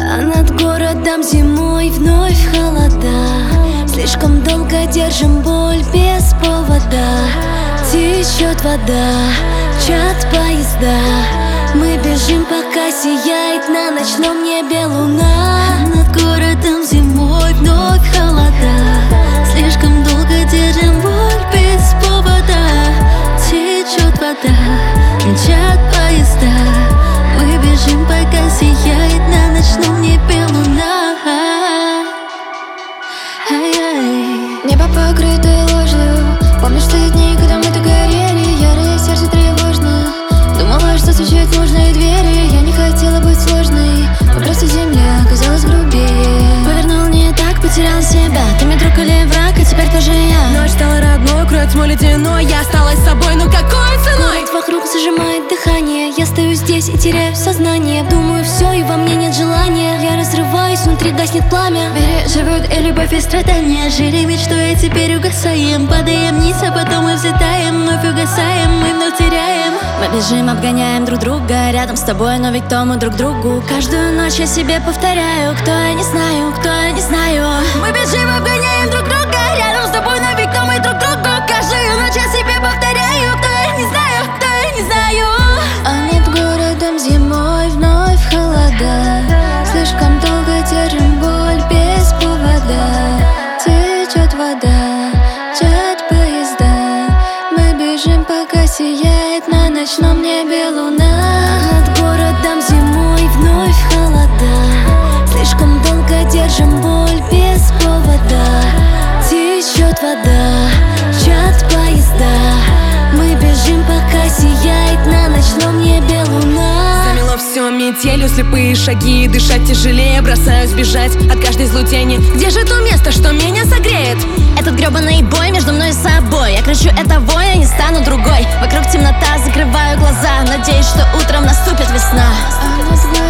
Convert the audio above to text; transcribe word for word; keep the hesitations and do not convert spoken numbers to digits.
А над городом зимой вновь холода. Слишком долго держим боль без повода. Течет вода, мчат поезда. Мы бежим, пока сияет на ночном небе луна. А над городом зимой вновь холода. Слишком долго держим боль без повода. Течет вода, мчат поезда. Мы бежим, пока сияет на ночном небе луна. Ай-яй. Небо покрытое ложью. Помнишь те дни, когда мы так горели? Ярое сердце тревожно. Думала, что стучать нужные двери. Я не хотела быть сложной, но просто земля оказалась грубее. Повернул не так, потерял себя. Ты мне друг или враг, и теперь тоже я. Ночь стала родной, кроет тьму ледяной. Я осталась собой, но какой ценой? Город вокруг зажимает дыхание. Я стою здесь и теряю сознание. Думаю, все, и во мне нет желания. Я разрываюсь, внутри гаснет пламя. В мире живут и любовь, и страдания. Жили мечтой, а теперь угасаем. Падаем вниз, а потом мы взлетаем. Вновь угасаем, мы вновь теряем. Мы бежим, обгоняем друг друга. Рядом с тобой, но ведь кто мы друг другу. Каждую ночь я себе повторяю: кто я не знаю, кто я не знаю. Мы бежим, обгоняем друг друга. Рядом с тобой, но ведь кто мы друг другу. Каждую ночь я себе повторяю: кто я не знаю, кто я не знаю. А над городом зимой вновь холода. Слишком долго держим боль без повода. Течет вода, мчат поезда. Мы бежим, пока сияет на ночном небе луна. Над городом зимой вновь холода. Слишком долго держим боль без повода. Течет вода, мчат поезда. Мы бежим, пока сияет на ночном небе луна. Замело все метелью, слепые шаги. Дышать тяжелее, бросаюсь бежать от каждой злой тени. Где же то место, что меня согреет? Этот гребаный бой между мной и собой. Я кричу: это вой, я не стану другой. Вокруг темнота, закрываю глаза. Надеюсь, что утром наступит весна. А над